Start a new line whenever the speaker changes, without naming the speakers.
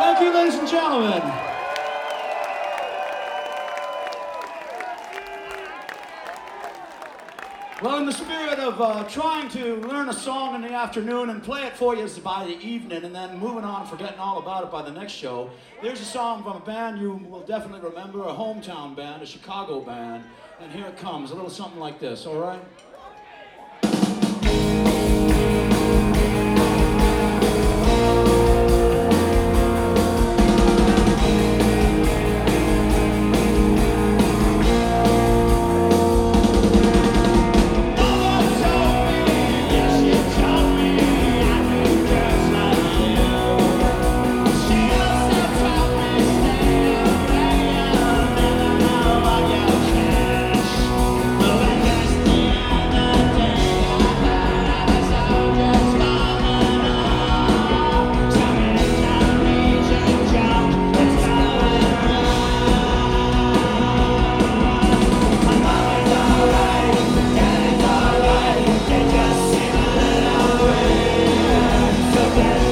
Thank you, ladies and gentlemen. Well, in the spirit of trying to learn a song in the afternoon and play it for you by the evening and then moving on, forgetting all about it by the next show, there's a song from a band you will definitely remember, a hometown band, a Chicago band, and here it comes, a little something like this, all right?
Forget